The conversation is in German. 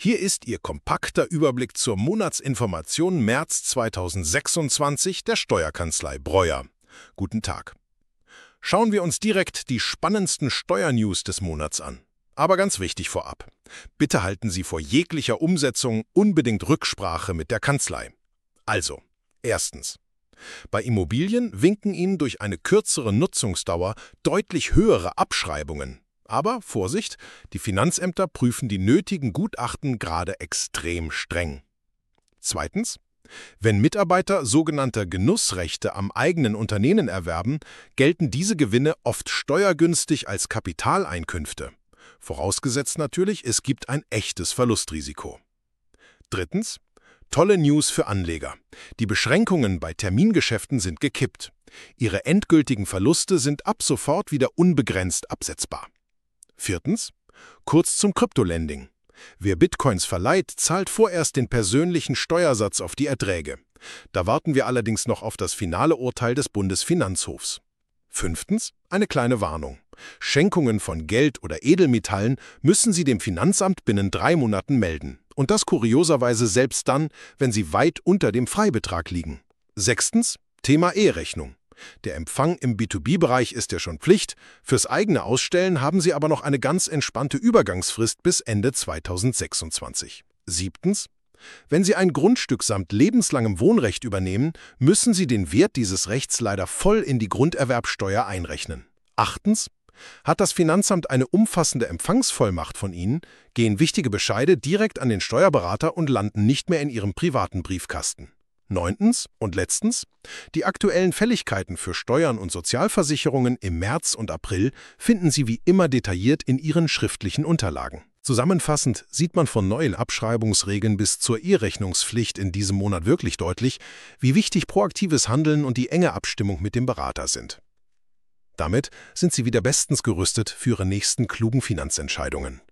Hier ist Ihr kompakter Überblick zur Monatsinformation März 2026 der Steuerkanzlei Breuer. Guten Tag. Schauen wir uns direkt die spannendsten Steuernews des Monats an. Aber ganz wichtig vorab: Bitte halten Sie vor jeglicher Umsetzung unbedingt Rücksprache mit der Kanzlei. Also, erstens: Bei Immobilien winken Ihnen durch eine kürzere Nutzungsdauer deutlich höhere Abschreibungen. Aber Vorsicht, die Finanzämter prüfen die nötigen Gutachten gerade extrem streng. Zweitens: Wenn Mitarbeiter sogenannte Genussrechte am eigenen Unternehmen erwerben, gelten diese Gewinne oft steuergünstig als Kapitaleinkünfte. Vorausgesetzt natürlich, es gibt ein echtes Verlustrisiko. Drittens: Tolle News für Anleger. Die Beschränkungen bei Termingeschäften sind gekippt. Ihre endgültigen Verluste sind ab sofort wieder unbegrenzt absetzbar. Viertens: Kurz zum Kryptolending. Wer Bitcoins verleiht, zahlt vorerst den persönlichen Steuersatz auf die Erträge. Da warten wir allerdings noch auf das finale Urteil des Bundesfinanzhofs. Fünftens: Eine kleine Warnung. Schenkungen von Geld oder Edelmetallen müssen Sie dem Finanzamt binnen 3 Monaten melden. Und das kurioserweise selbst dann, wenn sie weit unter dem Freibetrag liegen. Sechstens: Thema E-Rechnung. Der Empfang im B2B-Bereich ist ja schon Pflicht, fürs eigene Ausstellen haben Sie aber noch eine ganz entspannte Übergangsfrist bis Ende 2026. Siebtens: Wenn Sie ein Grundstück samt lebenslangem Wohnrecht übernehmen, müssen Sie den Wert dieses Rechts leider voll in die Grunderwerbsteuer einrechnen. Achtens: Hat das Finanzamt eine umfassende Empfangsvollmacht von Ihnen, gehen wichtige Bescheide direkt an den Steuerberater und landen nicht mehr in Ihrem privaten Briefkasten. Neuntens und letztens: Die aktuellen Fälligkeiten für Steuern und Sozialversicherungen im März und April finden Sie wie immer detailliert in Ihren schriftlichen Unterlagen. Zusammenfassend sieht man von neuen Abschreibungsregeln bis zur E-Rechnungspflicht in diesem Monat wirklich deutlich, wie wichtig proaktives Handeln und die enge Abstimmung mit dem Berater sind. Damit sind Sie wieder bestens gerüstet für Ihre nächsten klugen Finanzentscheidungen.